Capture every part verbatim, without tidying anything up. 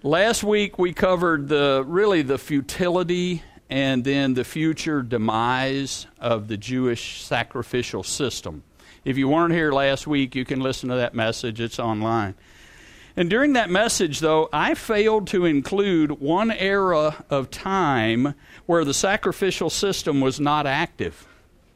Last week we covered the really the futility and then the future demise of the Jewish sacrificial system. If you weren't here last week, you can listen to that message. It's online. And during that message, though, I failed to include one era of time where the sacrificial system was not active.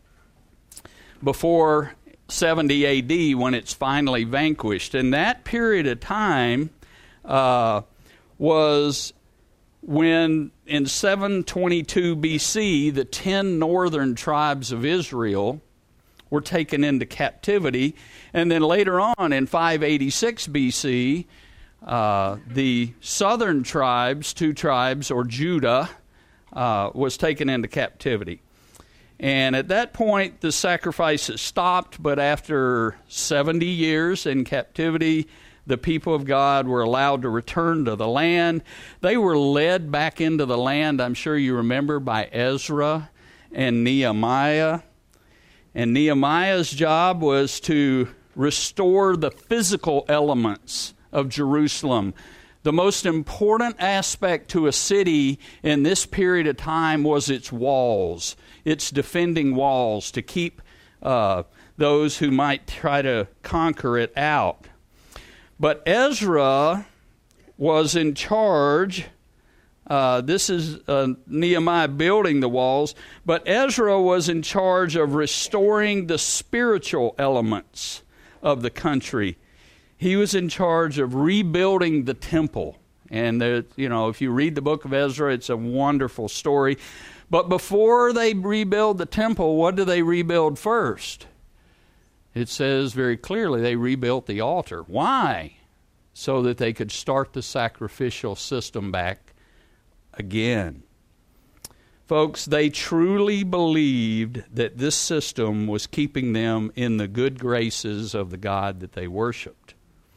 Before seventy A D, when it's finally vanquished. And that period of time uh, was when in seven twenty-two B C, the ten northern tribes of Israel were taken into captivity. And then later on in five eighty-six B C, uh, the southern tribes, two tribes, or Judah, uh, was taken into captivity. And at that point, the sacrifices stopped, but after seventy years in captivity, the people of God were allowed to return to the land. They were led back into the land, I'm sure you remember, by Ezra and Nehemiah. And Nehemiah's job was to restore the physical elements of Jerusalem. The most important aspect to a city in this period of time was its walls, its defending walls to keep uh, those who might try to conquer it out. But Ezra was in charge. Uh, this is uh, Nehemiah building the walls, but Ezra was in charge of restoring the spiritual elements of the country. He was in charge of rebuilding the temple. And, there, you know, if you read the book of Ezra, it's a wonderful story. But before they rebuild the temple, what do they rebuild first? It says very clearly they rebuilt the altar. Why? So that they could start the sacrificial system back again. Folks, they truly believed that this system was keeping them in the good graces of the God that they worshiped.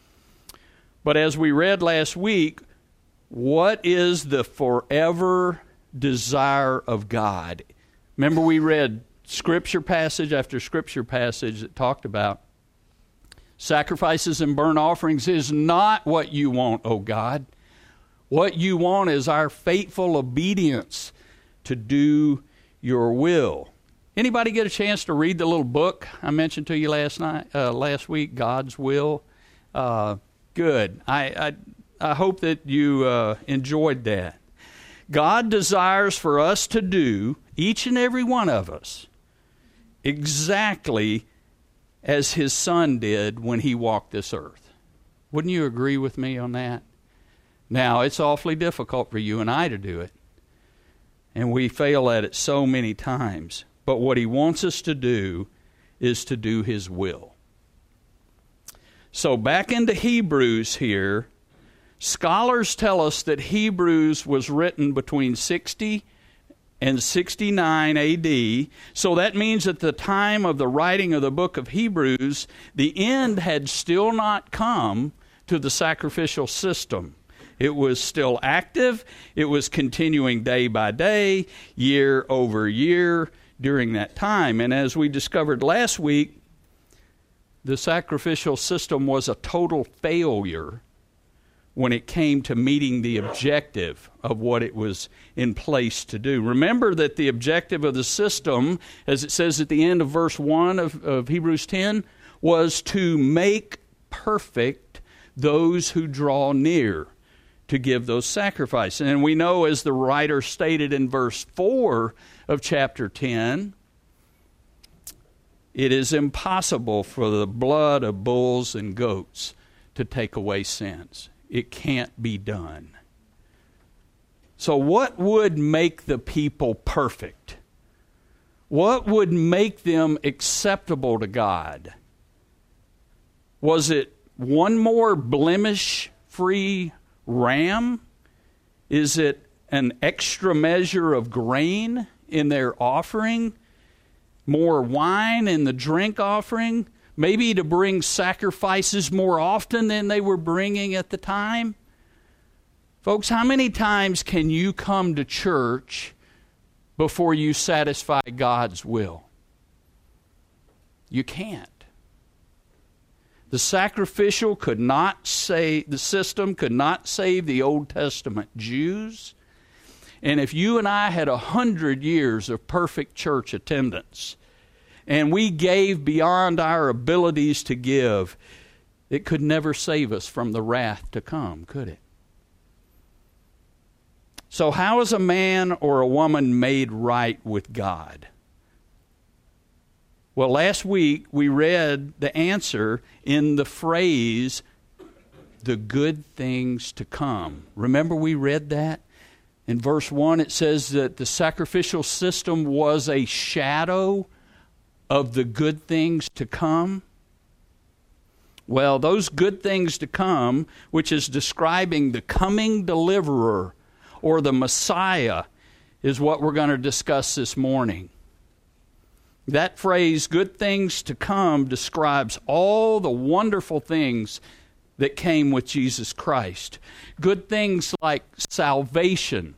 But as we read last week, what is the forever desire of God? Remember, we read scripture passage after scripture passage that talked about sacrifices and burnt offerings is not what you want, O God. What you want is our faithful obedience to do your will. Anybody get a chance to read the little book I mentioned to you last night, uh, last week, God's Will? Uh, good. I, I I hope that you uh, enjoyed that. God desires for us to do, each and every one of us, exactly as his son did when he walked this earth. Wouldn't you agree with me on that? Now, it's awfully difficult for you and I to do it. And we fail at it so many times. But what he wants us to do is to do his will. So back into Hebrews here, scholars tell us that Hebrews was written between sixty and sixty-nine A D. So that means at the time of the writing of the book of Hebrews, the end had still not come to the sacrificial system. It was still active. It was continuing day by day, year over year during that time. And as we discovered last week, the sacrificial system was a total failure when it came to meeting the objective of what it was in place to do. Remember that the objective of the system, as it says at the end of verse one of, of Hebrews ten, was to make perfect those who draw near, to give those sacrifices. And we know, as the writer stated in verse four of chapter ten, it is impossible for the blood of bulls and goats to take away sins. It can't be done. So what would make the people perfect? What would make them acceptable to God? Was it one more blemish-free ram? Is it an extra measure of grain in their offering? More wine in the drink offering? Maybe to bring sacrifices more often than they were bringing at the time? Folks, how many times can you come to church before you satisfy God's will? You can't. The sacrificial could not save, the system could not save the Old Testament Jews. And if you and I had a hundred years of perfect church attendance, and we gave beyond our abilities to give, it could never save us from the wrath to come, could it? So how is a man or a woman made right with God? Well, last week we read the answer in the phrase, the good things to come. Remember we read that? In verse one it says that the sacrificial system was a shadow of the good things to come. Well, those good things to come, which is describing the coming deliverer or the Messiah, is what we're going to discuss this morning. That phrase, good things to come, describes all the wonderful things that came with Jesus Christ. Good things like salvation,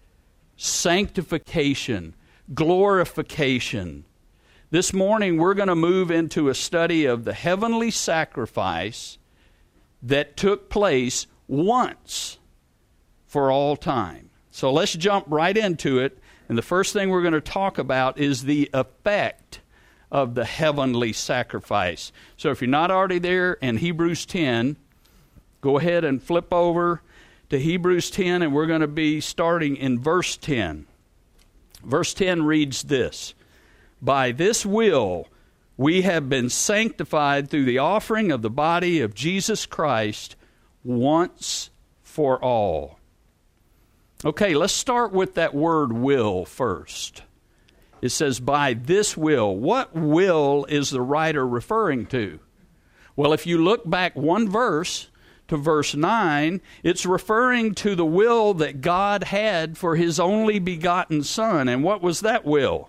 sanctification, glorification. This morning we're going to move into a study of the heavenly sacrifice that took place once for all time. So let's jump right into it. And the first thing we're going to talk about is the effect of the heavenly sacrifice. So if you're not already there in Hebrews ten, go ahead and flip over to Hebrews ten, and we're going to be starting in verse ten. Verse ten reads this: By this will we have been sanctified through the offering of the body of Jesus Christ once for all. Okay, let's start with that word will first. It says, by this will. What will is the writer referring to? Well, if you look back one verse to verse nine, it's referring to the will that God had for his only begotten Son. And what was that will?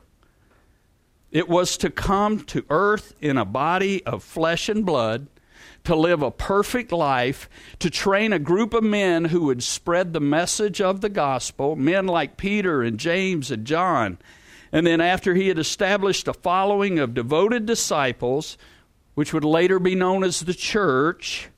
It was to come to earth in a body of flesh and blood, to live a perfect life, to train a group of men who would spread the message of the gospel, men like Peter and James and John. And then after he had established a following of devoted disciples, which would later be known as the church,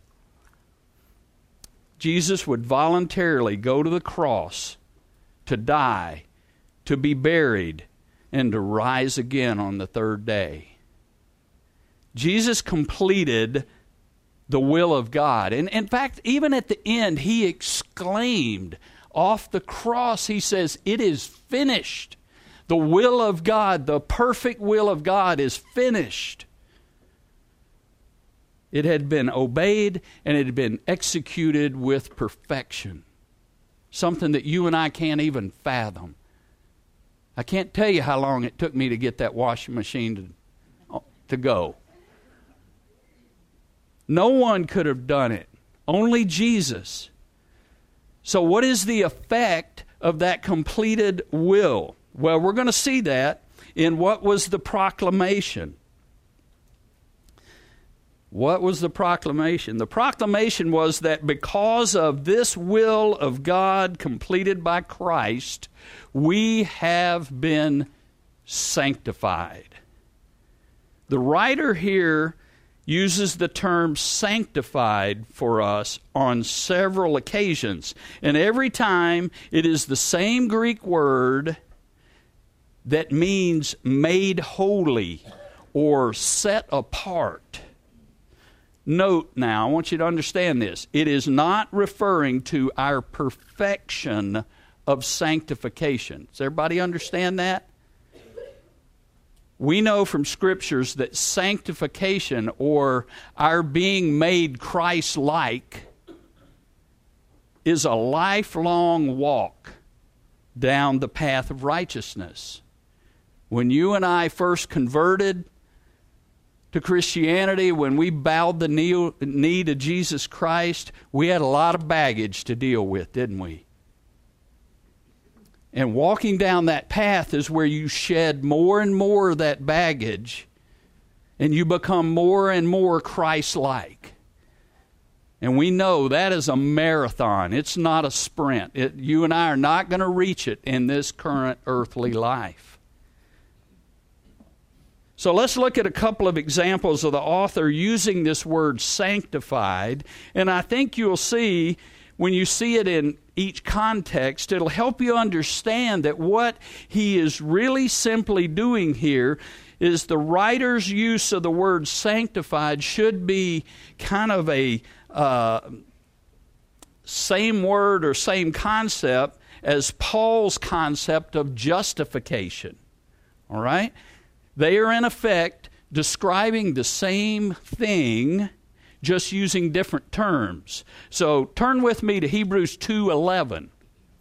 Jesus would voluntarily go to the cross to die, to be buried, and to rise again on the third day. Jesus completed the will of God. And in fact, even at the end, he exclaimed off the cross, he says, it is finished. The will of God, the perfect will of God is finished. It had been obeyed and it had been executed with perfection. Something that you and I can't even fathom. I can't tell you how long it took me to get that washing machine to, to go. No one could have done it. Only Jesus. So what is the effect of that completed will? Well, we're going to see that in what was the proclamation. What was the proclamation? The proclamation was that because of this will of God completed by Christ, we have been sanctified. The writer here uses the term sanctified for us on several occasions. And every time it is the same Greek word that means made holy or set apart. Note now, I want you to understand this. It is not referring to our perfection of sanctification. Does everybody understand that? We know from scriptures that sanctification, or our being made Christ-like, is a lifelong walk down the path of righteousness. When you and I first converted to Christianity, when we bowed the knee, knee to Jesus Christ, we had a lot of baggage to deal with, didn't we? And walking down that path is where you shed more and more of that baggage, and you become more and more Christ-like. And we know that is a marathon. It's not a sprint. It, you and I are not going to reach it in this current earthly life. So let's look at a couple of examples of the author using this word sanctified. And I think you'll see, when you see it in each context, it'll help you understand that what he is really simply doing here is the writer's use of the word sanctified should be kind of a uh, same word or same concept as Paul's concept of justification. All right? They are, in effect, describing the same thing, just using different terms. So turn with me to Hebrews two eleven.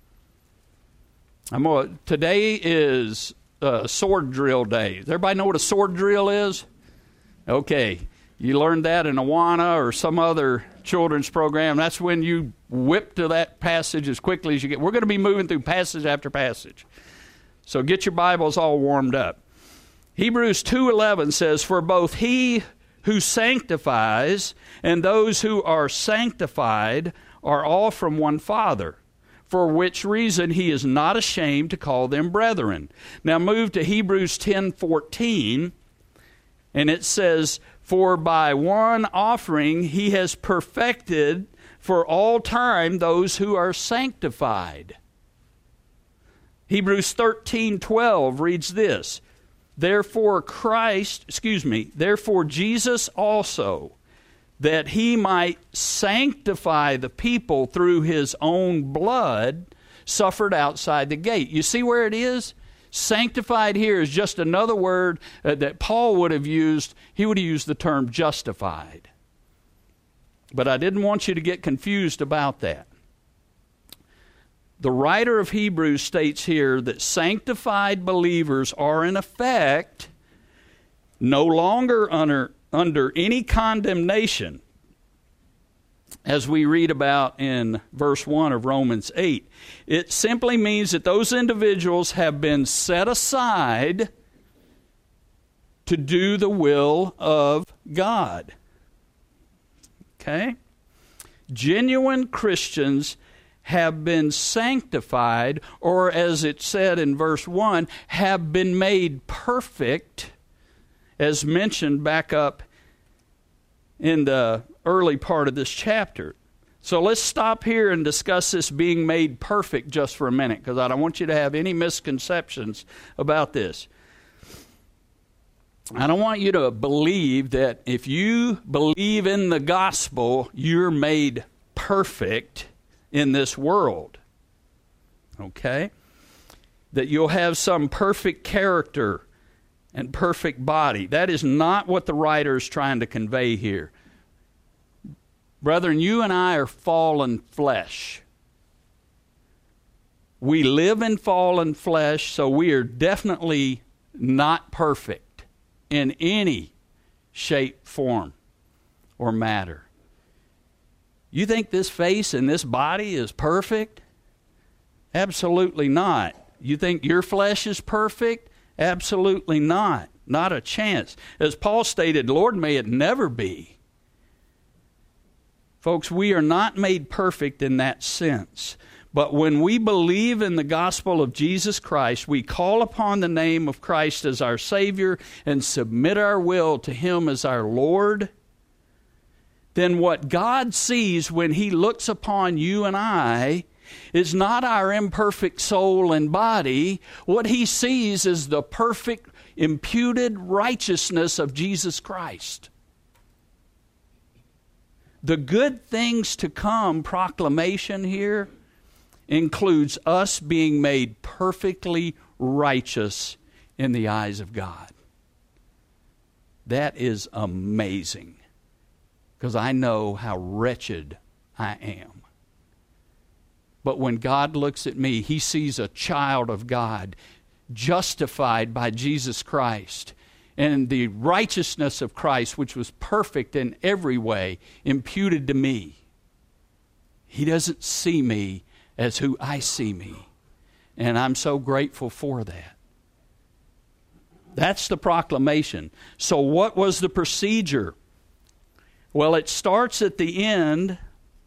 I'm gonna, today is uh, sword drill day. Does everybody know what a sword drill is? Okay. You learned that in Awana or some other children's program. That's when you whip to that passage as quickly as you get. We're going to be moving through passage after passage. So get your Bibles all warmed up. Hebrews two eleven says, "For both he who sanctifies and those who are sanctified are all from one Father, for which reason he is not ashamed to call them brethren." Now move to Hebrews ten fourteen, and it says, "For by one offering he has perfected for all time those who are sanctified." Hebrews thirteen twelve reads this, "Therefore Christ, excuse me, therefore Jesus also, that he might sanctify the people through his own blood, suffered outside the gate." You see where it is? Sanctified here is just another word uh, that Paul would have used. He would have used the term justified. But I didn't want you to get confused about that. The writer of Hebrews states here that sanctified believers are in effect no longer under, under any condemnation, as we read about in verse one of Romans eight. It simply means that those individuals have been set aside to do the will of God. Okay? Genuine Christians have been sanctified, or as it said in verse one, have been made perfect, as mentioned back up in the early part of this chapter. So let's stop here and discuss this being made perfect just for a minute, because I don't want you to have any misconceptions about this. I don't want you to believe that if you believe in the gospel, you're made perfect in this world. Okay? That you'll have some perfect character and perfect body. That is not what the writer is trying to convey here. Brethren, you and I are fallen flesh. We live in fallen flesh, so we are definitely not perfect in any shape, form, or matter. You think this face and this body is perfect? Absolutely not. You think your flesh is perfect? Absolutely not. Not a chance. As Paul stated, Lord, may it never be. Folks, we are not made perfect in that sense. But when we believe in the gospel of Jesus Christ, we call upon the name of Christ as our Savior and submit our will to Him as our Lord, then what God sees when He looks upon you and I is not our imperfect soul and body. What He sees is the perfect imputed righteousness of Jesus Christ. The good things to come proclamation here includes us being made perfectly righteous in the eyes of God. That is amazing, because I know how wretched I am. But when God looks at me, He sees a child of God justified by Jesus Christ, and the righteousness of Christ, which was perfect in every way, imputed to me. He doesn't see me as who I see me, and I'm so grateful for that. That's the proclamation. So what was the procedure? Well, it starts at the end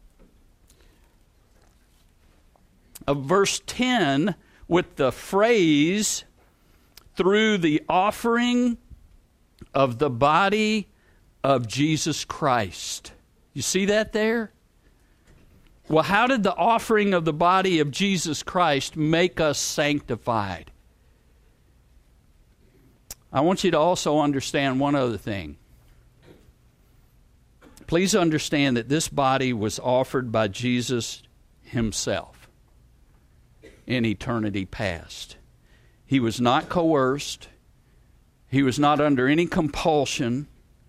of verse ten with the phrase, "through the offering of the body of Jesus Christ. You see that there? Well, how did the offering of the body of Jesus Christ make us sanctified? I want you to also understand one other thing. Please understand that this body was offered by Jesus himself in eternity past. He was not coerced. He was not under any compulsion.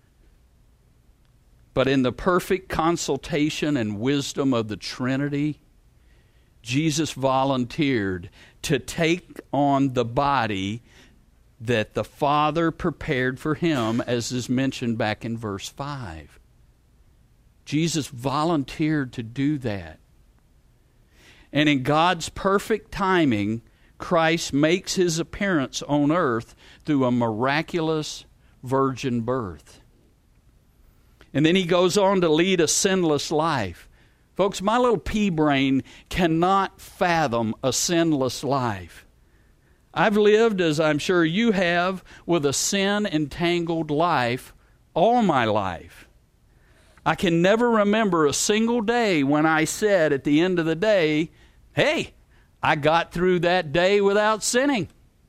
But in the perfect consultation and wisdom of the Trinity, Jesus volunteered to take on the body that the Father prepared for him, as is mentioned back in verse five. Jesus volunteered to do that. And in God's perfect timing, Christ makes his appearance on earth through a miraculous virgin birth. And then he goes on to lead a sinless life. Folks, my little pea brain cannot fathom a sinless life. I've lived, as I'm sure you have, with a sin-entangled life all my life. I can never remember a single day when I said at the end of the day, hey, I got through that day without sinning.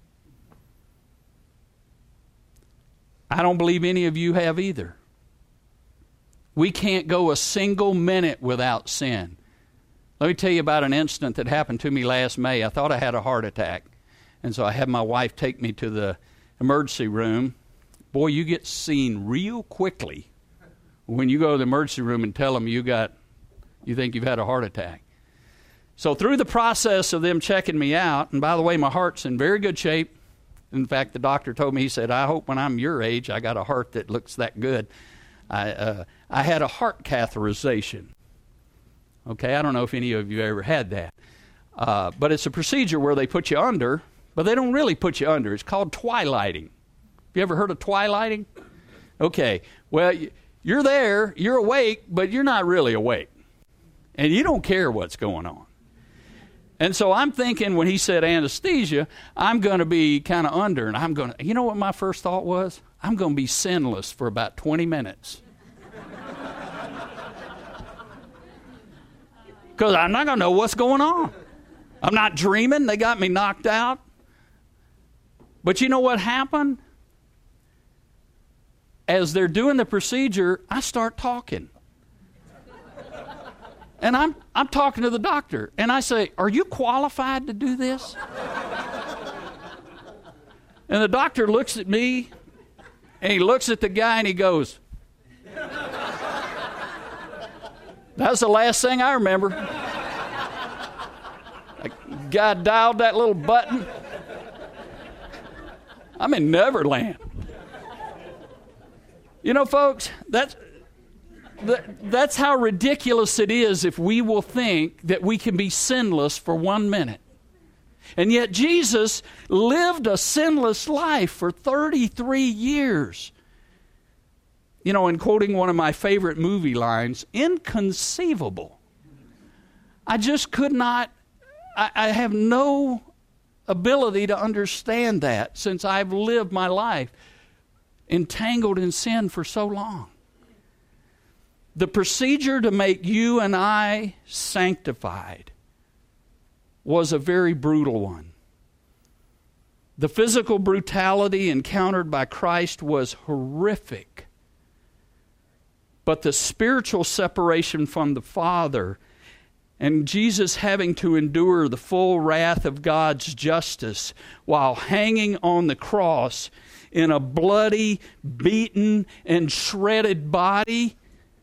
I don't believe any of you have either. We can't go a single minute without sin. Let me tell you about an incident that happened to me last May. I thought I had a heart attack. And so I had my wife take me to the emergency room. Boy, you get seen real quickly when you go to the emergency room and tell them you got, you think you've had a heart attack. So through the process of them checking me out, and by the way, my heart's in very good shape. In fact, the doctor told me, he said, I hope when I'm your age, I got a heart that looks that good. I, uh, I had a heart catheterization. Okay, I don't know if any of you ever had that. Uh, but it's a procedure where they put you under, but they don't really put you under. It's called twilighting. Have you ever heard of twilighting? Okay, well, you're there, you're awake, but you're not really awake. And you don't care what's going on. And so I'm thinking when he said anesthesia, I'm going to be kind of under, and I'm going to, you know what my first thought was? I'm going to be sinless for about twenty minutes. Because I'm not going to know what's going on. I'm not dreaming. They got me knocked out. But you know what happened? As they're doing the procedure, I start talking. And I'm I'm talking to the doctor, and I say, are you qualified to do this? And the doctor looks at me, and he looks at the guy, and he goes, that's the last thing I remember. The guy dialed that little button. I'm in Neverland. You know, folks, that's... That's how ridiculous it is if we will think that we can be sinless for one minute. And yet Jesus lived a sinless life for thirty-three years. You know, in quoting one of my favorite movie lines, inconceivable. I just could not, I, I have no ability to understand that since I've lived my life entangled in sin for so long. The procedure to make you and I sanctified was a very brutal one. The physical brutality encountered by Christ was horrific. But the spiritual separation from the Father and Jesus having to endure the full wrath of God's justice while hanging on the cross in a bloody, beaten, and shredded body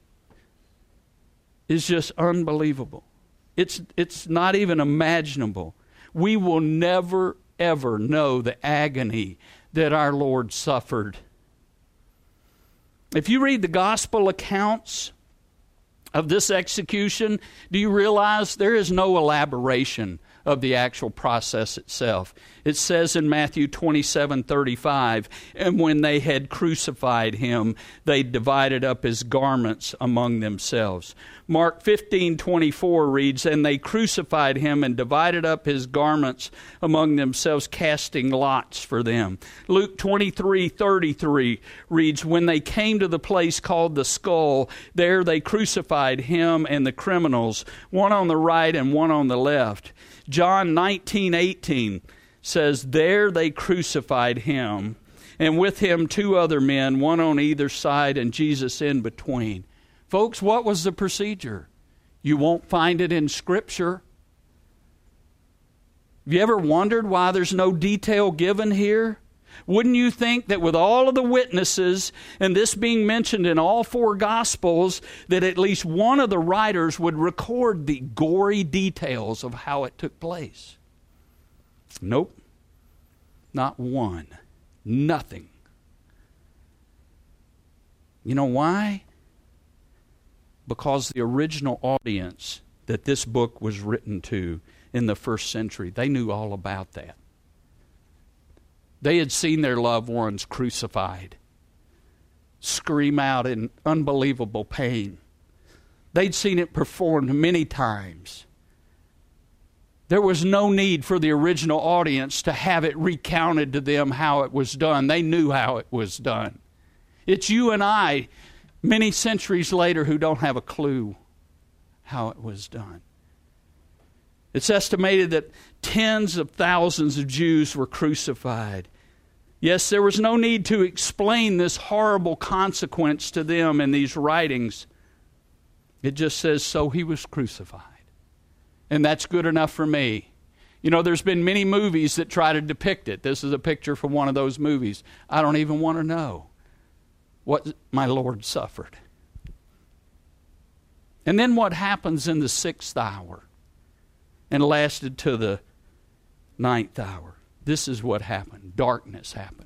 is just unbelievable. It's it's not even imaginable. We will never, ever know the agony that our Lord suffered. If you read the gospel accounts of this execution, do you realize there is no elaboration of the actual process itself? It says in Matthew twenty-seven thirty-five, and when they had crucified him, they divided up his garments among themselves. Mark fifteen twenty-four reads, and they crucified him and divided up his garments among themselves, casting lots for them. Luke twenty-three thirty-three reads, when they came to the place called the Skull, there they crucified him and the criminals, one on the right and one on the left. John nineteen eighteen says, there they crucified him, and with him two other men, one on either side and Jesus in between. Folks, what was the procedure? You won't find it in Scripture. Have you ever wondered why there's no detail given here? Wouldn't you think that with all of the witnesses, and this being mentioned in all four Gospels, that at least one of the writers would record the gory details of how it took place? Nope. Not one. Nothing. You know why? Because the original audience that this book was written to in the first century, they knew all about that. They had seen their loved ones crucified, scream out in unbelievable pain. They'd seen it performed many times. There was no need for the original audience to have it recounted to them how it was done. They knew how it was done. It's you and I, many centuries later, who don't have a clue how it was done. It's estimated that tens of thousands of Jews were crucified. Yes, there was no need to explain this horrible consequence to them in these writings. It just says, so he was crucified. And that's good enough for me. You know, there's been many movies that try to depict it. This is a picture from one of those movies. I don't even want to know what my Lord suffered. And then what happens in the sixth hour and lasted to the ninth hour? This is what happened. Darkness happened.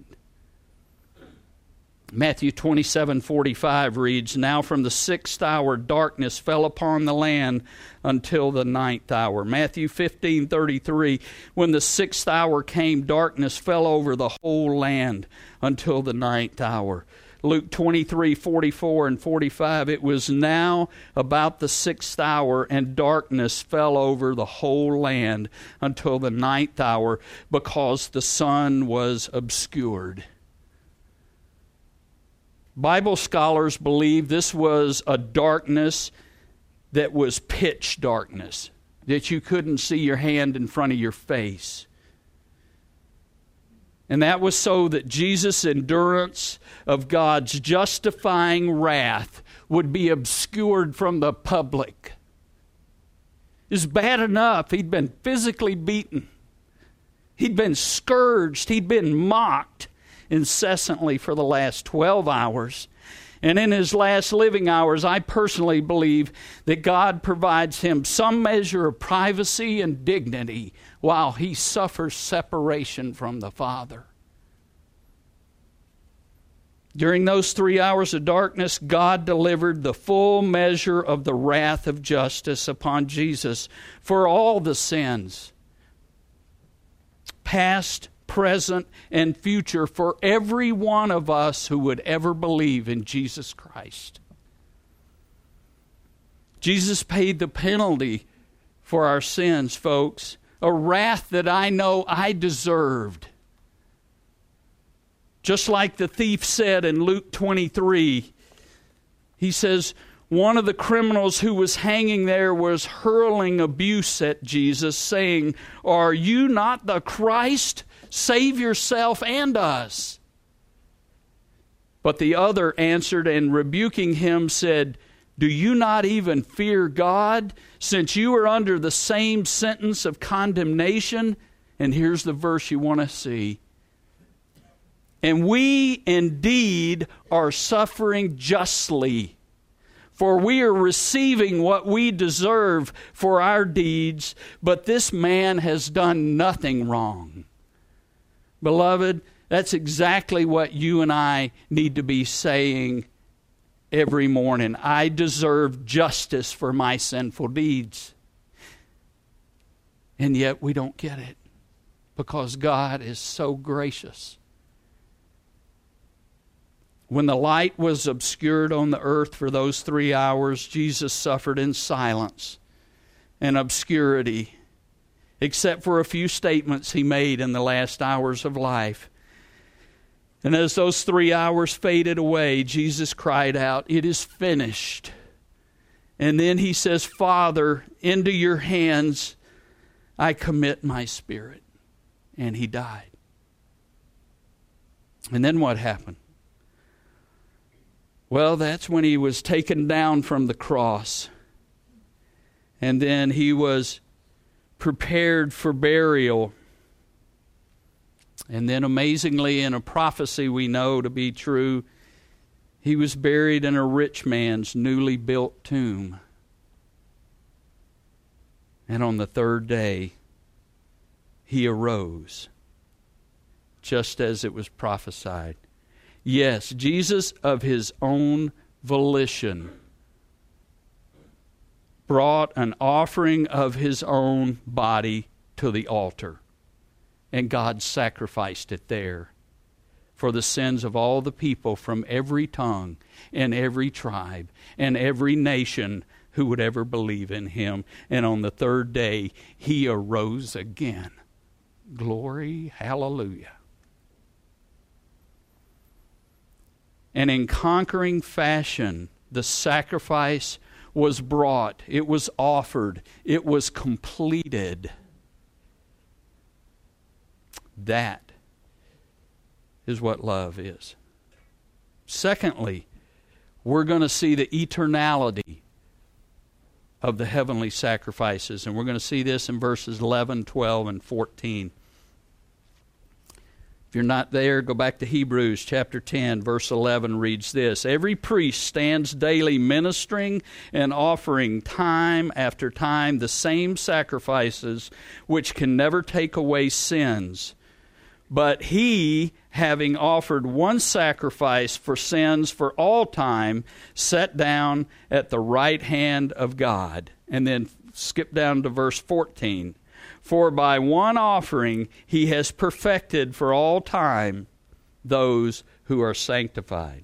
Matthew twenty-seven forty-five reads, now from the sixth hour darkness fell upon the land until the ninth hour. Matthew fifteen thirty-three, when the sixth hour came, darkness fell over the whole land until the ninth hour. Luke twenty-three forty-four and forty-five, it was now about the sixth hour, and darkness fell over the whole land until the ninth hour, because the sun was obscured. Bible scholars believe this was a darkness that was pitch darkness, that you couldn't see your hand in front of your face. And that was so that Jesus' endurance of God's justifying wrath would be obscured from the public. It's bad enough he'd been physically beaten. He'd been scourged. He'd been mocked incessantly for the last twelve hours. And in his last living hours, I personally believe that God provides him some measure of privacy and dignity while he suffers separation from the Father. During those three hours of darkness, God delivered the full measure of the wrath of justice upon Jesus for all the sins, past, present, and future, for every one of us who would ever believe in Jesus Christ. Jesus paid the penalty for our sins, folks, a wrath that I know I deserved. Just like the thief said in Luke twenty-three, he says, one of the criminals who was hanging there was hurling abuse at Jesus, saying, "Are you not the Christ? Save yourself and us." But the other answered and rebuking him said, "Do you not even fear God, since you are under the same sentence of condemnation?" And here's the verse you want to see. "And we indeed are suffering justly, for we are receiving what we deserve for our deeds, but this man has done nothing wrong." Beloved, that's exactly what you and I need to be saying every morning. I deserve justice for my sinful deeds. And yet we don't get it because God is so gracious. When the light was obscured on the earth for those three hours, Jesus suffered in silence and obscurity, except for a few statements he made in the last hours of life. And as those three hours faded away, Jesus cried out, "It is finished." And then he says, "Father, into your hands I commit my spirit." And he died. And then what happened? Well, that's when he was taken down from the cross. And then he was prepared for burial. And then amazingly, in a prophecy we know to be true, he was buried in a rich man's newly built tomb. And on the third day, he arose, just as it was prophesied. Yes, Jesus of his own volition brought an offering of his own body to the altar. And God sacrificed it there for the sins of all the people from every tongue and every tribe and every nation who would ever believe in him. And on the third day, he arose again. Glory, hallelujah. And in conquering fashion, the sacrifice was brought. It was offered. It was completed. That is what love is. Secondly, we're going to see the eternality of the heavenly sacrifices. And we're going to see this in verses eleven, twelve, and fourteen. If you're not there, go back to Hebrews chapter ten, verse eleven reads this. Every priest stands daily ministering and offering time after time the same sacrifices which can never take away sins. But he, having offered one sacrifice for sins for all time, sat down at the right hand of God. And then skip down to verse fourteen. For by one offering he has perfected for all time those who are sanctified.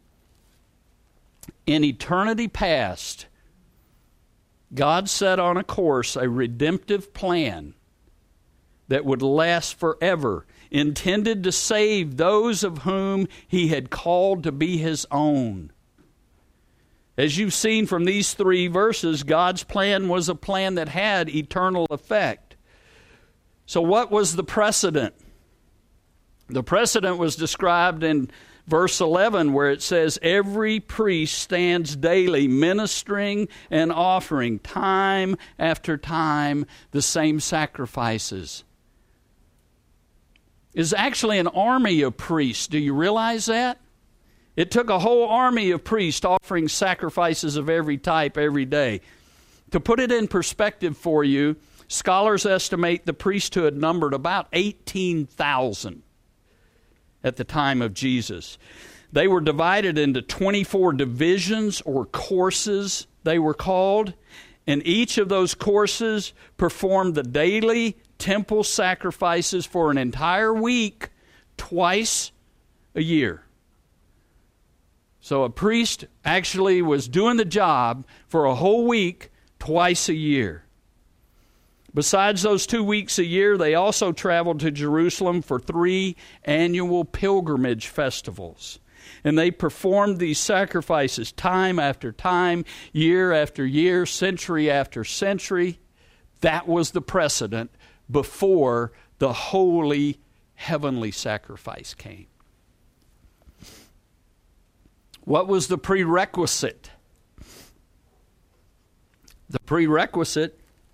In eternity past, God set on a course a redemptive plan that would last forever, intended to save those of whom he had called to be his own. As you've seen from these three verses, God's plan was a plan that had eternal effect. So what was the precedent? The precedent was described in verse eleven, where it says, every priest stands daily ministering and offering time after time the same sacrifices. It's actually an army of priests. Do you realize that? It took a whole army of priests offering sacrifices of every type every day. To put it in perspective for you, scholars estimate the priesthood numbered about eighteen thousand at the time of Jesus. They were divided into twenty-four divisions or courses, they were called. And each of those courses performed the daily temple sacrifices for an entire week, twice a year. So a priest actually was doing the job for a whole week, twice a year. Besides those two weeks a year, they also traveled to Jerusalem for three annual pilgrimage festivals. And they performed these sacrifices time after time, year after year, century after century. That was the precedent before the holy heavenly sacrifice came. What was the prerequisite? The prerequisite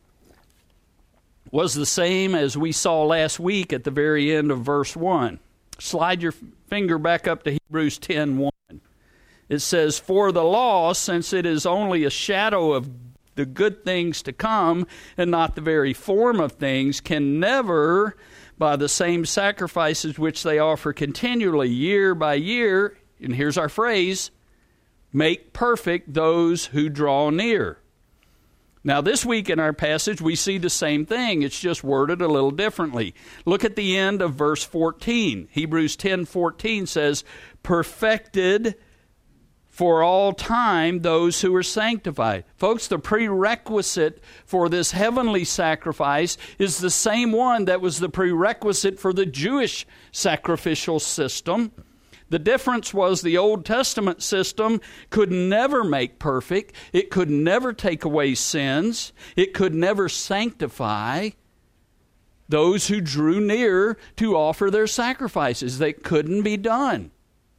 was the same as we saw last week at the very end of verse one. Slide your finger back up to Hebrews ten one. It says, for the law, since it is only a shadow of the good things to come and not the very form of things, can never, by the same sacrifices which they offer continually year by year, and here's our phrase, make perfect those who draw near. Now, this week in our passage, we see the same thing. It's just worded a little differently. Look at the end of verse fourteen. Hebrews ten fourteen says, perfected for all time those who are sanctified. Folks, the prerequisite for this heavenly sacrifice is the same one that was the prerequisite for the Jewish sacrificial system. The difference was the Old Testament system could never make perfect. It could never take away sins. It could never sanctify those who drew near to offer their sacrifices. They couldn't be done.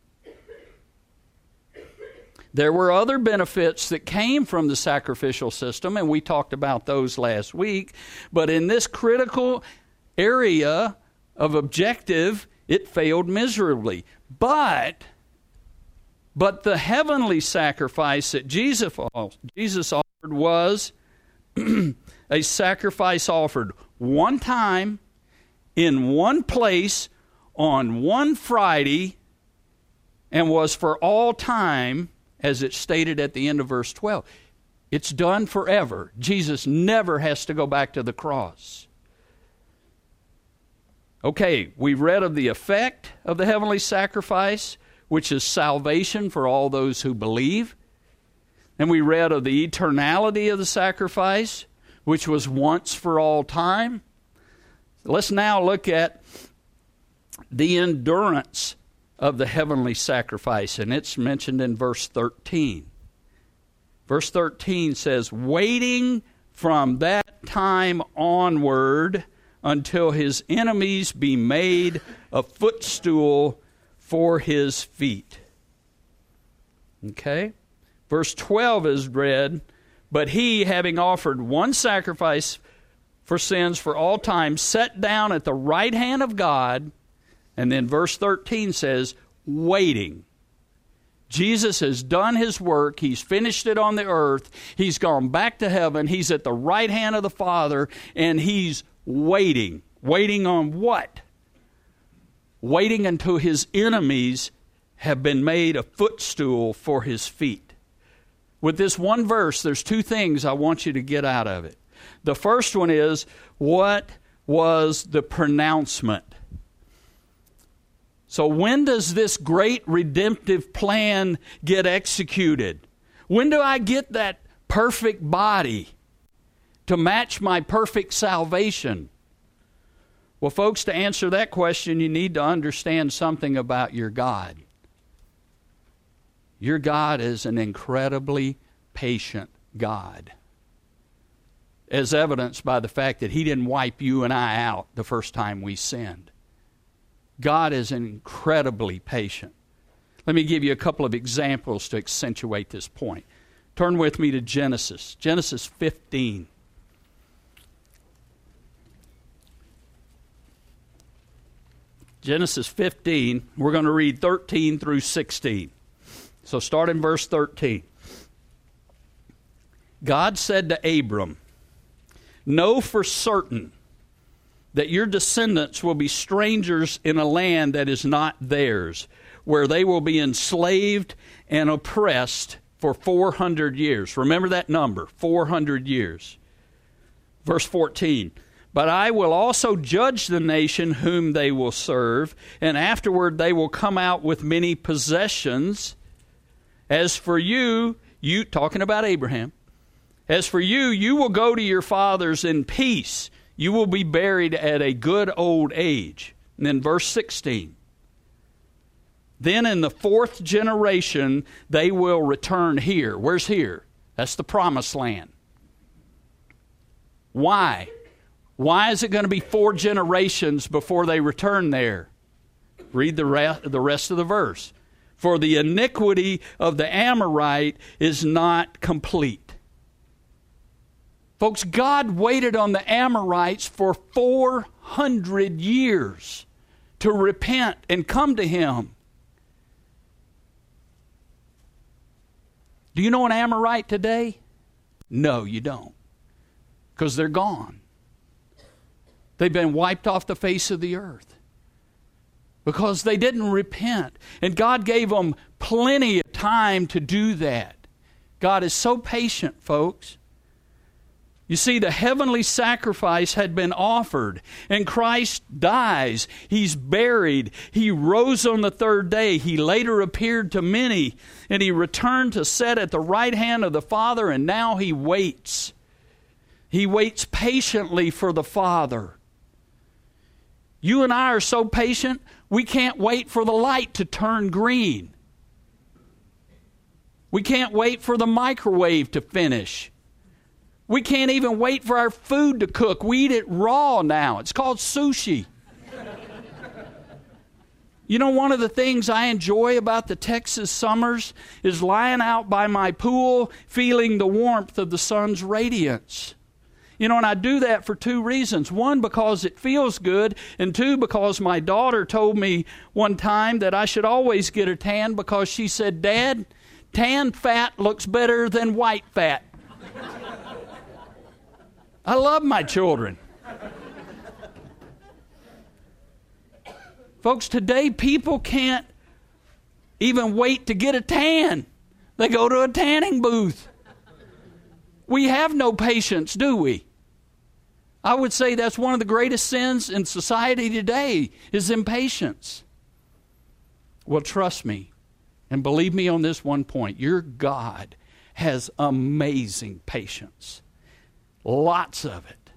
There were other benefits that came from the sacrificial system, and we talked about those last week. But in this critical area of objective, it failed miserably. But, but the heavenly sacrifice that Jesus, Jesus offered was a sacrifice offered one time, in one place, on one Friday, and was for all time, as it's stated at the end of verse twelve. It's done forever. Jesus never has to go back to the cross. Okay, we read of the effect of the heavenly sacrifice, which is salvation for all those who believe. And we read of the eternality of the sacrifice, which was once for all time. Let's now look at the endurance of the heavenly sacrifice, and it's mentioned in verse thirteen. Verse thirteen says, waiting from that time onward until his enemies be made a footstool for his feet. Okay? Verse twelve is read, but he, having offered one sacrifice for sins for all time, sat down at the right hand of God. And then verse thirteen says, waiting. Jesus has done his work. He's finished it on the earth. He's gone back to heaven. He's at the right hand of the Father, and he's waiting. Waiting on what? Waiting until his enemies have been made a footstool for his feet. With this one verse, there's two things I want you to get out of it. The first one is, what was the pronouncement? So when does this great redemptive plan get executed? When do I get that perfect body to match my perfect salvation? Well, folks, to answer that question, you need to understand something about your God. Your God is an incredibly patient God, as evidenced by the fact that he didn't wipe you and I out the first time we sinned. God is incredibly patient. Let me give you a couple of examples to accentuate this point. Turn with me to Genesis. Genesis fifteen. Genesis fifteen, we're going to read thirteen through sixteen. So start in verse thirteen. God said to Abram, know for certain that your descendants will be strangers in a land that is not theirs, where they will be enslaved and oppressed for four hundred years. Remember that number, four hundred years. Verse fourteen, but I will also judge the nation whom they will serve, and afterward they will come out with many possessions. As for you, you, talking about Abraham, as for you, you will go to your fathers in peace. You will be buried at a good old age. And then verse sixteen. Then in the fourth generation, they will return here. Where's here? That's the promised land. Why? Why is it going to be four generations before they return there? Read the rest, the rest of the verse. For the iniquity of the Amorite is not complete. Folks, God waited on the Amorites for four hundred years to repent and come to him. Do you know an Amorite today? No, you don't. Because they're gone. They've been wiped off the face of the earth. Because they didn't repent. And God gave them plenty of time time to do that. God is so patient, folks. You see, the heavenly sacrifice had been offered, and Christ dies. He's buried. He rose on the third day. He later appeared to many, and he returned to sit at the right hand of the Father, and now he waits. He waits patiently for the Father. You and I are so patient, we can't wait for the light to turn green. We can't wait for the microwave to finish. We can't even wait for our food to cook. We eat it raw now. It's called sushi. You know, one of the things I enjoy about the Texas summers is lying out by my pool, feeling the warmth of the sun's radiance. You know, and I do that for two reasons. One, because it feels good, and two, because my daughter told me one time that I should always get a tan because she said, "Dad, tan fat looks better than white fat." I love my children. Folks, today people can't even wait to get a tan. They go to a tanning booth. We have no patience, do we? I would say that's one of the greatest sins in society today is impatience. Well, trust me, and believe me on this one point, your God has amazing patience. Lots of it.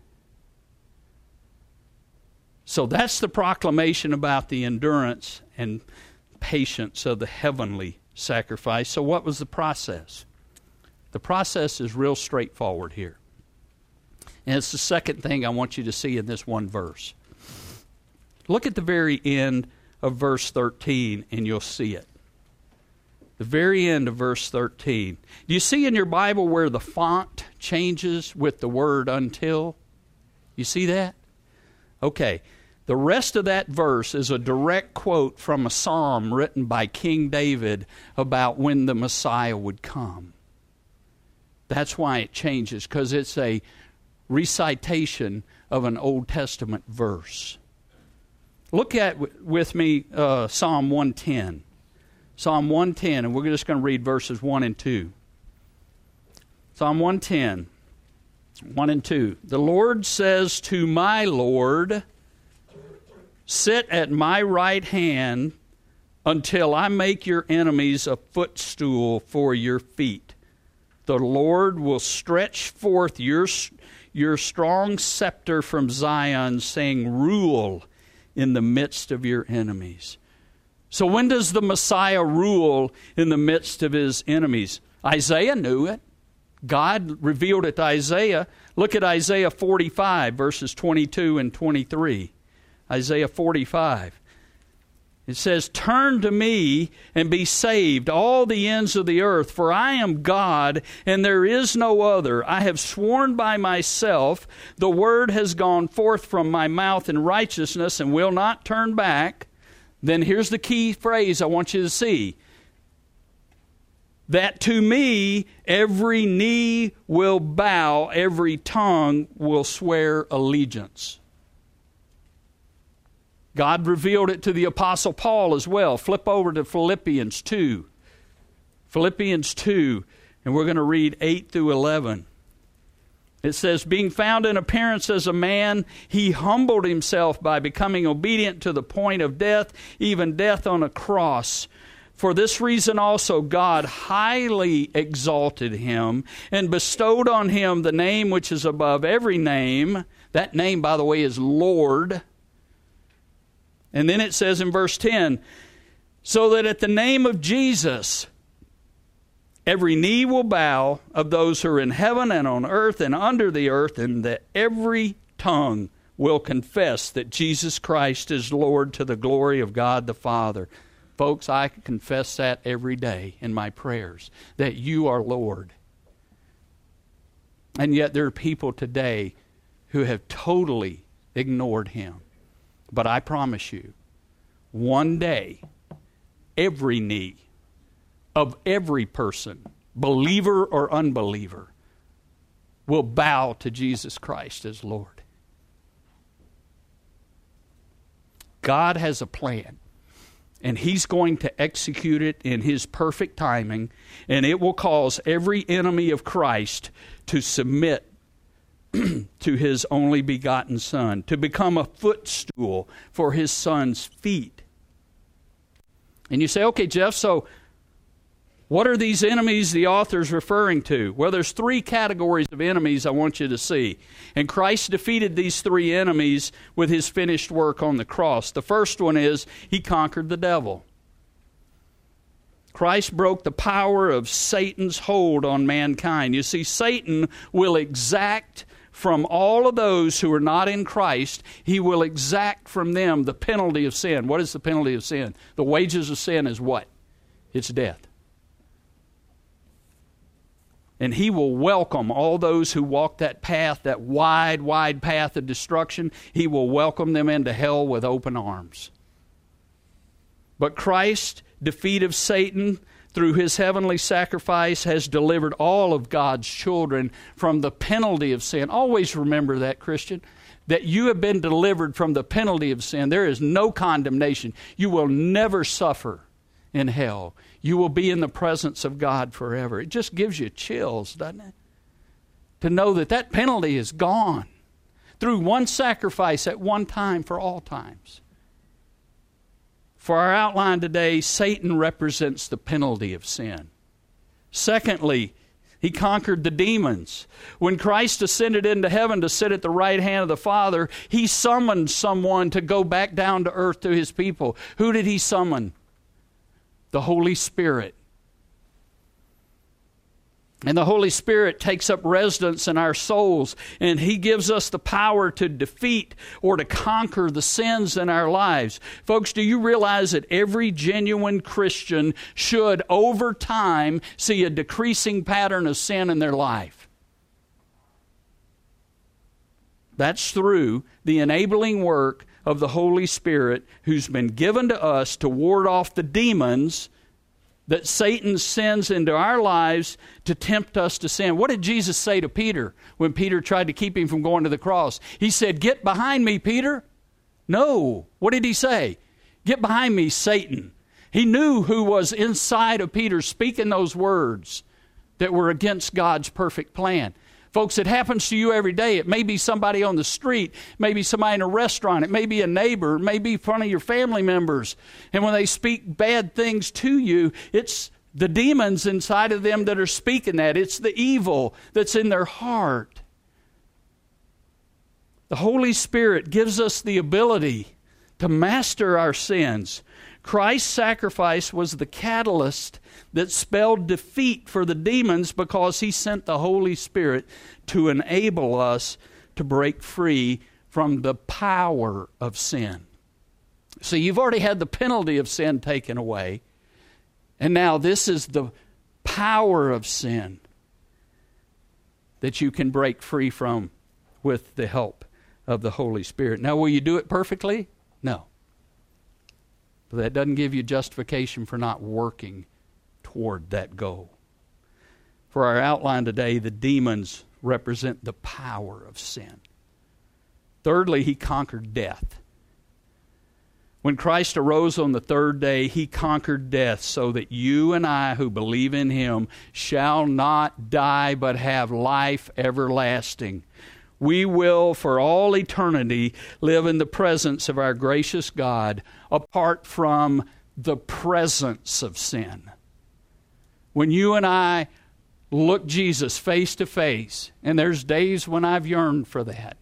So that's the proclamation about the endurance and patience of the heavenly sacrifice. So what was the process? The process is real straightforward here. And it's the second thing I want you to see in this one verse. Look at the very end of verse thirteen and you'll see it. The very end of verse thirteen. Do you see in your Bible where the font changes with the word until? You see that? Okay. The rest of that verse is a direct quote from a psalm written by King David about when the Messiah would come. That's why it changes, because it's a recitation of an Old Testament verse. Look at with me uh, Psalm one ten. Psalm one ten, and we're just going to read verses one and two. Psalm one ten, one and two. The Lord says to my Lord, sit at my right hand until I make your enemies a footstool for your feet. The Lord will stretch forth your, your strong scepter from Zion, saying, rule in the midst of your enemies. So when does the Messiah rule in the midst of his enemies? Isaiah knew it. God revealed it to Isaiah. Look at Isaiah forty-five, verses twenty-two and twenty-three. Isaiah forty-five. It says, turn to me and be saved, all the ends of the earth, for I am God and there is no other. I have sworn by myself, the word has gone forth from my mouth in righteousness and will not turn back. Then here's the key phrase I want you to see. That to me every knee will bow, every tongue will swear allegiance. God revealed it to the Apostle Paul as well. Flip over to Philippians two. Philippians two, and we're going to read eight through eleven. It says, being found in appearance as a man, he humbled himself by becoming obedient to the point of death, even death on a cross. For this reason also God highly exalted him and bestowed on him the name which is above every name. That name, by the way, is Lord. And then it says in verse ten, so that at the name of Jesus, every knee will bow of those who are in heaven and on earth and under the earth, and that every tongue will confess that Jesus Christ is Lord to the glory of God the Father. Folks, I confess that every day in my prayers, that you are Lord. And yet there are people today who have totally ignored him. But I promise you, one day, every knee of every person, believer or unbeliever, will bow to Jesus Christ as Lord. God has a plan. And He's going to execute it in His perfect timing, and it will cause every enemy of Christ to submit to His only begotten Son, to become a footstool for His Son's feet. And you say, okay, Jeff, so what are these enemies the author's referring to? Well, there's three categories of enemies I want you to see. And Christ defeated these three enemies with His finished work on the cross. The first one is He conquered the devil. Christ broke the power of Satan's hold on mankind. You see, Satan will exact from all of those who are not in Christ, he will exact from them the penalty of sin. What is the penalty of sin? The wages of sin is what? It's death. And he will welcome all those who walk that path, that wide, wide path of destruction. He will welcome them into hell with open arms. But Christ's defeat of Satan through His heavenly sacrifice has delivered all of God's children from the penalty of sin. Always remember that, Christian, that you have been delivered from the penalty of sin. There is no condemnation. You will never suffer in hell. You will be in the presence of God forever. It just gives you chills, doesn't it? To know that that penalty is gone through one sacrifice at one time for all times. For our outline today, Satan represents the penalty of sin. Secondly, he conquered the demons. When Christ ascended into heaven to sit at the right hand of the Father, He summoned someone to go back down to earth to His people. Who did He summon? The Holy Spirit. And the Holy Spirit takes up residence in our souls, and He gives us the power to defeat or to conquer the sins in our lives. Folks, do you realize that every genuine Christian should, over time, see a decreasing pattern of sin in their life? That's through the enabling work of the Holy Spirit, who's been given to us to ward off the demons that Satan sends into our lives to tempt us to sin. What did Jesus say to Peter when Peter tried to keep him from going to the cross? He said, "Get behind me, Peter." No. What did He say? "Get behind me, Satan." He knew who was inside of Peter speaking those words that were against God's perfect plan. Folks, it happens to you every day. It may be somebody on the street, it may be somebody in a restaurant, it may be a neighbor, it may be one of your family members. And when they speak bad things to you, it's the demons inside of them that are speaking that. It's the evil that's in their heart. The Holy Spirit gives us the ability to master our sins. Christ's sacrifice was the catalyst that spelled defeat for the demons because He sent the Holy Spirit to enable us to break free from the power of sin. So you've already had the penalty of sin taken away, and now this is the power of sin that you can break free from with the help of the Holy Spirit. Now, will you do it perfectly? No. But that doesn't give you justification for not working toward that goal. For our outline today, the demons represent the power of sin. Thirdly, He conquered death. When Christ arose on the third day, He conquered death so that you and I who believe in Him shall not die but have life everlasting. We will, for all eternity, live in the presence of our gracious God apart from the presence of sin. When you and I look Jesus face to face, and there's days when I've yearned for that,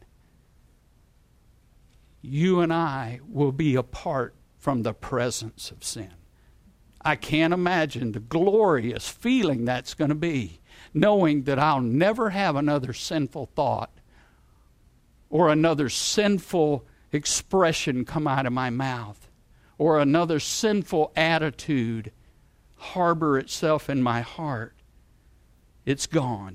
you and I will be apart from the presence of sin. I can't imagine the glorious feeling that's going to be, knowing that I'll never have another sinful thought or another sinful expression come out of my mouth, or another sinful attitude harbor itself in my heart. It's gone.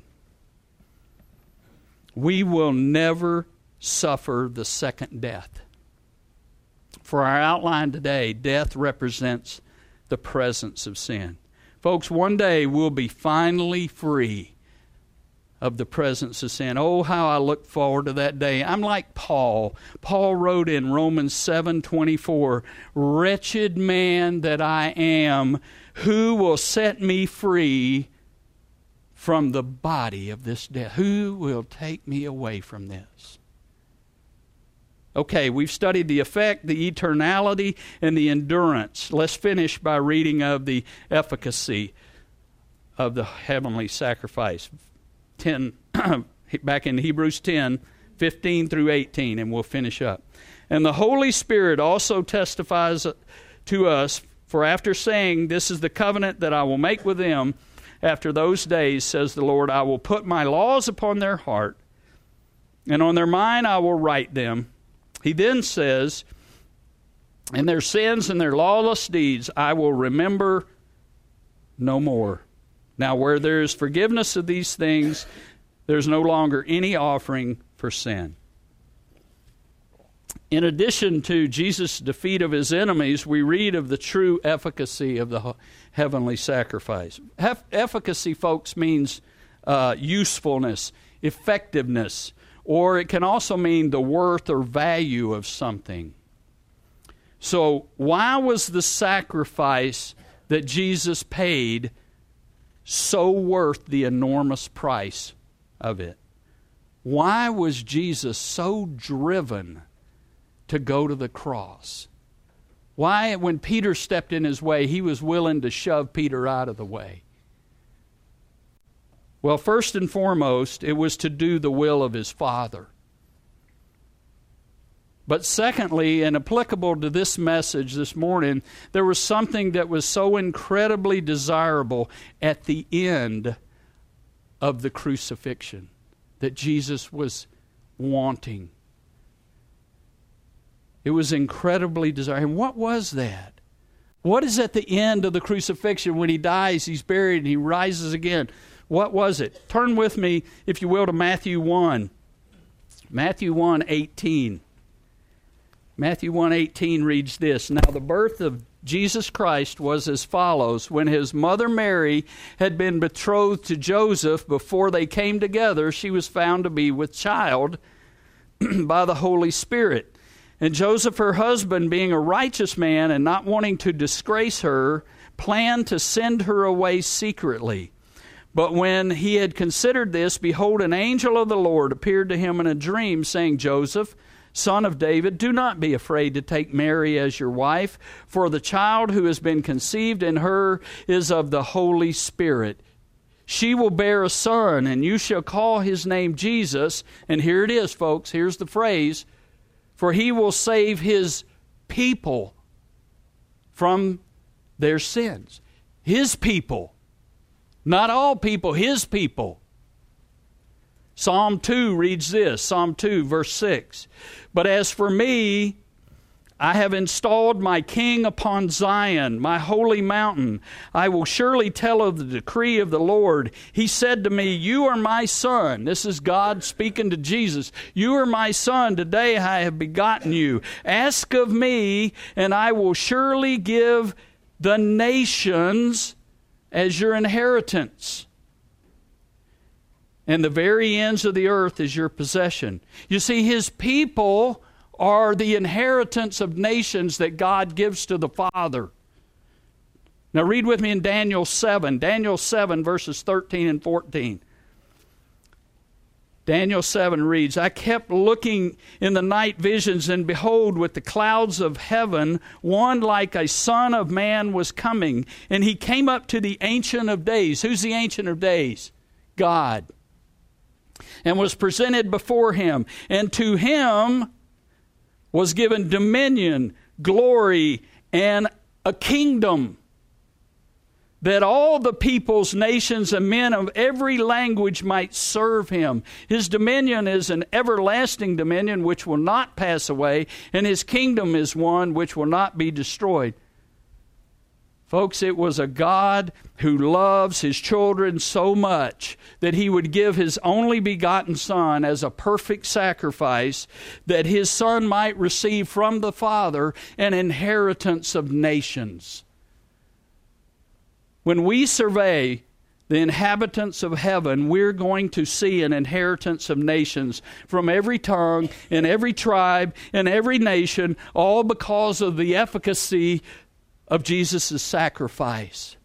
We will never suffer the second death. For our outline today, death represents the presence of sin. Folks, one day we'll be finally free of the presence of sin. Oh, how I look forward to that day. I'm like Paul. Paul wrote in Romans seven twenty-four, "Wretched man that I am, who will set me free from the body of this death?" Who will take me away from this? Okay, we've studied the effect, the eternality, and the endurance. Let's finish by reading of the efficacy of the heavenly sacrifice. ten, back in Hebrews ten, fifteen through eighteen, and we'll finish up. "And the Holy Spirit also testifies to us, for after saying, 'This is the covenant that I will make with them after those days,' says the Lord, 'I will put my laws upon their heart, and on their mind I will write them.' He then says, 'And their sins and their lawless deeds I will remember no more. Now where there is forgiveness of these things, there's no longer any offering for sin.'" In addition to Jesus' defeat of his enemies, we read of the true efficacy of the heavenly sacrifice. Hef- efficacy, folks, means uh, usefulness, effectiveness, or it can also mean the worth or value of something. So why was the sacrifice that Jesus paid so worth the enormous price of it? Why was Jesus so driven to go to the cross? Why, when Peter stepped in his way, he was willing to shove Peter out of the way? Well, first and foremost, it was to do the will of his Father. But secondly, and applicable to this message this morning, there was something that was so incredibly desirable at the end of the crucifixion that Jesus was wanting. It was incredibly desirable. And what was that? What is at the end of the crucifixion when he dies, he's buried, and he rises again? What was it? Turn with me, if you will, to Matthew one. Matthew one eighteen. Matthew one eighteen reads this: "Now the birth of Jesus Christ was as follows. When his mother Mary had been betrothed to Joseph, before they came together, she was found to be with child by the Holy Spirit. And Joseph, her husband, being a righteous man and not wanting to disgrace her, planned to send her away secretly. But when he had considered this, behold, an angel of the Lord appeared to him in a dream, saying, 'Joseph, son of David, do not be afraid to take Mary as your wife, for the child who has been conceived in her is of the Holy Spirit. She will bear a son, and you shall call his name Jesus.'" And here it is, folks. Here's the phrase: "For he will save his people from their sins." His people. Not all people, his people. Psalm two reads this, Psalm two, verse six. "But as for me, I have installed my king upon Zion, my holy mountain. I will surely tell of the decree of the Lord. He said to me, 'You are my son.'" This is God speaking to Jesus. "You are my son. Today I have begotten you. Ask of me, and I will surely give the nations as your inheritance, and the very ends of the earth as your possession." You see, his people are the inheritance of nations that God gives to the Father. Now read with me in Daniel seven. Daniel seven, verses thirteen and fourteen. Daniel seven reads, "I kept looking in the night visions, and behold, with the clouds of heaven, one like a son of man was coming. And he came up to the Ancient of Days." Who's the Ancient of Days? God. "And was presented before him. And to him was given dominion, glory, and a kingdom, that all the peoples, nations, and men of every language might serve him. His dominion is an everlasting dominion which will not pass away, and his kingdom is one which will not be destroyed." Folks, it was a God who loves his children so much that he would give his only begotten Son as a perfect sacrifice, that his Son might receive from the Father an inheritance of nations. When we survey the inhabitants of heaven, we're going to see an inheritance of nations from every tongue and every tribe and every nation, all because of the efficacy of Jesus' sacrifice.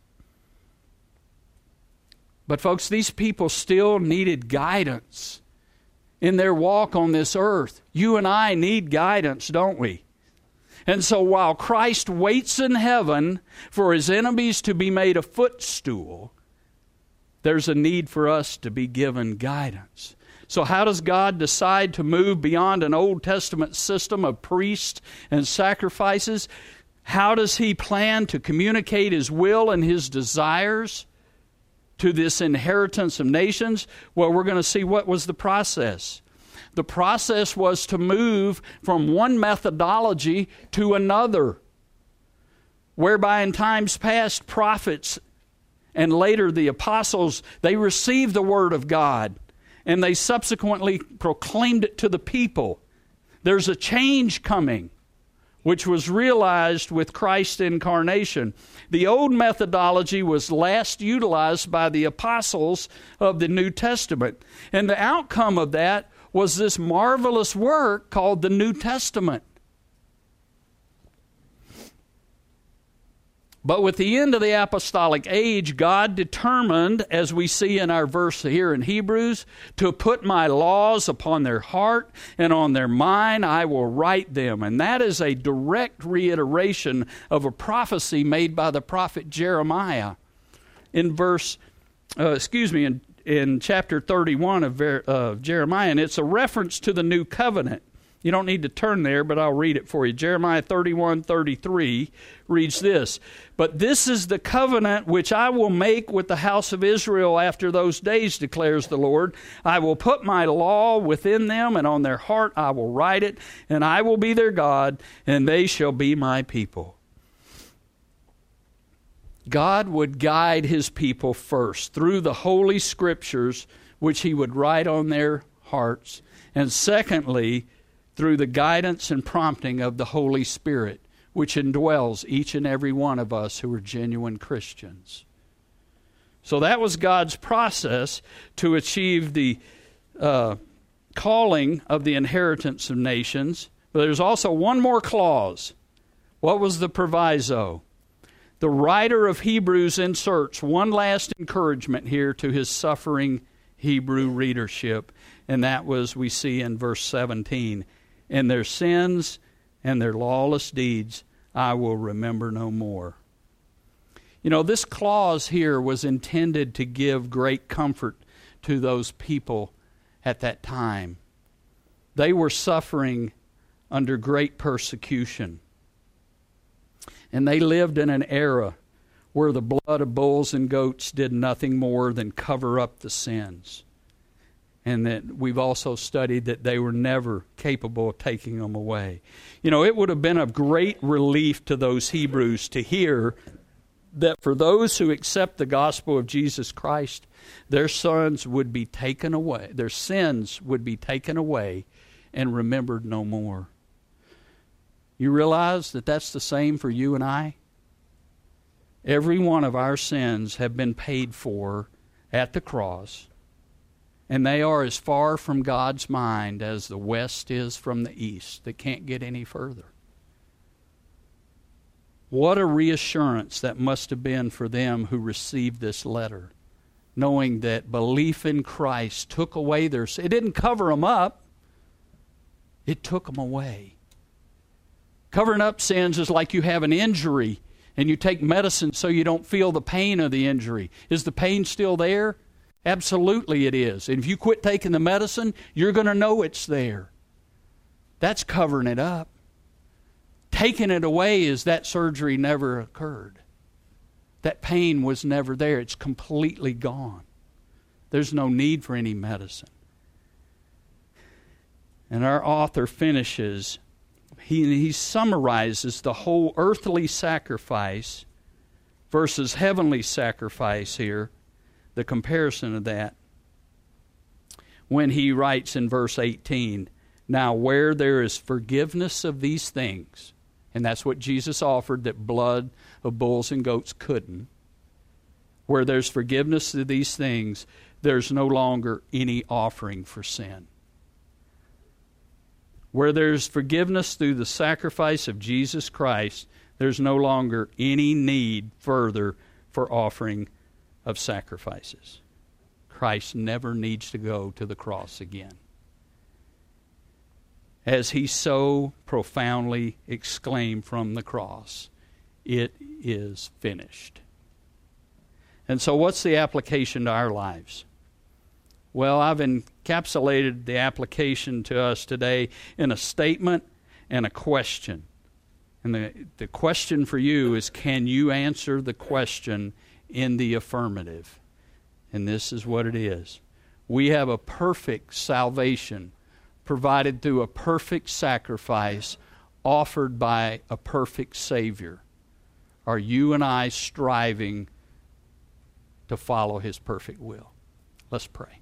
But folks, these people still needed guidance in their walk on this earth. You and I need guidance, don't we? And so while Christ waits in heaven for his enemies to be made a footstool, there's a need for us to be given guidance. So how does God decide to move beyond an Old Testament system of priests and sacrifices? How does he plan to communicate his will and his desires to this inheritance of nations? Well, we're going to see what was the process. The process was to move from one methodology to another, whereby in times past prophets and later the apostles, they received the word of God and they subsequently proclaimed it to the people. There's a change coming, which was realized with Christ's incarnation. The old methodology was last utilized by the apostles of the New Testament. And the outcome of that was this marvelous work called the New Testament. But with the end of the apostolic age, God determined, as we see in our verse here in Hebrews, to put my laws upon their heart and on their mind I will write them. And that is a direct reiteration of a prophecy made by the prophet Jeremiah in verse, uh, excuse me, in, in chapter thirty-one of uh, Jeremiah. And it's a reference to the new covenant. You don't need to turn there, but I'll read it for you. Jeremiah thirty-one thirty-three reads this: "But this is the covenant which I will make with the house of Israel after those days, declares the Lord. I will put my law within them, and on their heart I will write it, and I will be their God, and they shall be my people." God would guide his people first through the Holy Scriptures, which he would write on their hearts, and secondly, through the guidance and prompting of the Holy Spirit, which indwells each and every one of us who are genuine Christians. So that was God's process to achieve the uh, calling of the inheritance of nations. But there's also one more clause. What was the proviso? The writer of Hebrews inserts one last encouragement here to his suffering Hebrew readership, and that was, we see in verse seventeen, "And their sins and their lawless deeds I will remember no more." You know, this clause here was intended to give great comfort to those people at that time. They were suffering under great persecution. And they lived in an era where the blood of bulls and goats did nothing more than cover up the sins. And that we've also studied that they were never capable of taking them away. You know, it would have been of great relief to those Hebrews to hear that for those who accept the gospel of Jesus Christ, their sons would be taken away, their sins would be taken away and remembered no more. You realize that that's the same for you and I? Every one of our sins have been paid for at the cross. And they are as far from God's mind as the west is from the east. They can't get any further. What a reassurance that must have been for them who received this letter, knowing that belief in Christ took away their sin. It didn't cover them up. It took them away. Covering up sins is like you have an injury and you take medicine so you don't feel the pain of the injury. Is the pain still there? Absolutely it is. And if you quit taking the medicine, you're going to know it's there. That's covering it up. Taking it away is that surgery never occurred. That pain was never there. It's completely gone. There's no need for any medicine. And our author finishes, he, he summarizes the whole earthly sacrifice versus heavenly sacrifice here, the comparison of that, when he writes in verse eighteen, "Now where there is forgiveness of these things," and that's what Jesus offered that blood of bulls and goats couldn't, Where there's forgiveness of these things, there's no longer any offering for sin. Where there's forgiveness through the sacrifice of Jesus Christ, there's no longer any need further for offering of sacrifices. Christ never needs to go to the cross again. As he so profoundly exclaimed from the cross, "It is finished." And so what's the application to our lives? Well, I've encapsulated the application to us today in a statement and a question. And the, the question for you is, can you answer the question in the affirmative? And this is what it is. We have a perfect salvation provided through a perfect sacrifice offered by a perfect Savior. Are you and I striving to follow his perfect will? Let's pray.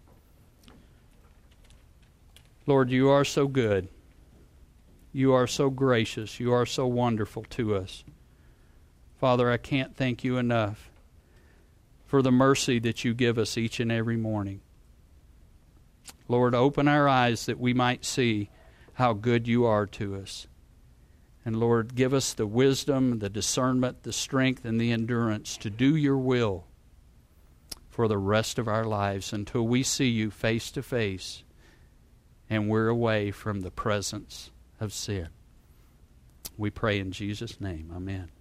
Lord, you are so good. You are so gracious. You are so wonderful to us. Father, I can't thank you enough for the mercy that you give us each and every morning. Lord, open our eyes that we might see how good you are to us. And Lord, give us the wisdom, the discernment, the strength, and the endurance to do your will for the rest of our lives until we see you face to face and we're away from the presence of sin. We pray in Jesus' name. Amen.